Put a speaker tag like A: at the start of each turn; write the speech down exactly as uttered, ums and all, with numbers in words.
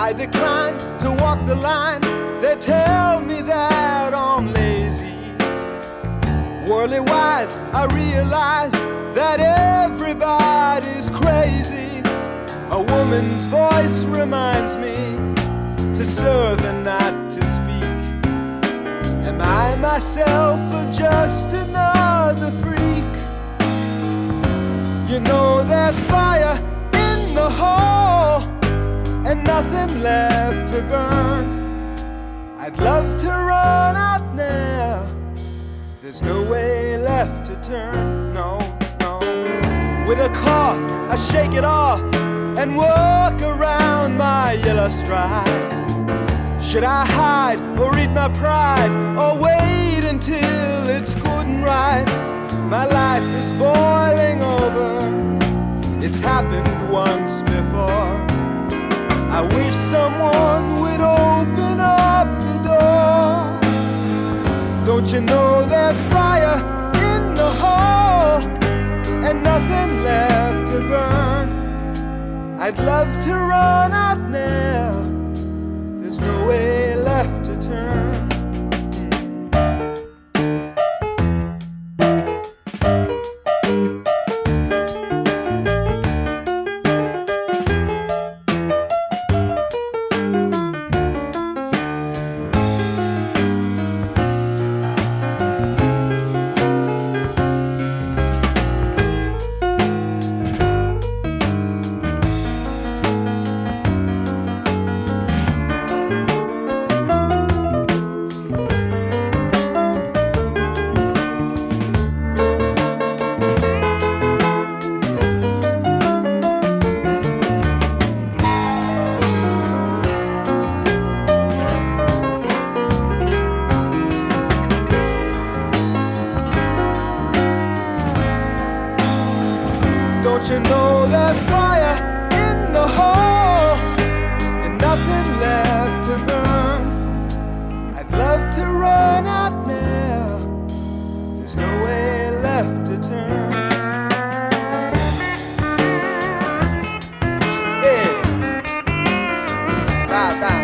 A: I decline to walk the line. They tell me that I'm lazy. Worldly wise, I realize that everybody's crazy. A woman's voice reminds me to serve and not to speak. Am I myself or just another freak? You know there's fire in the hole and nothing left to burn. I'd love to run out now. There's no way left to turn, no, no. With a cough, I shake it off and walk around my yellow stride. Should I hide or eat my pride, or wait until it's good and right? My life is boiling over. It's happened once before. I wish someone would open up the door. Don't you know there's fire in the hole and nothing left to burn? I'd love to run out now. There's no way left to turn. Don't you know there's fire in the hole and nothing left to burn? I'd love to run out now. There's no way left to turn. Yeah. Bye bye.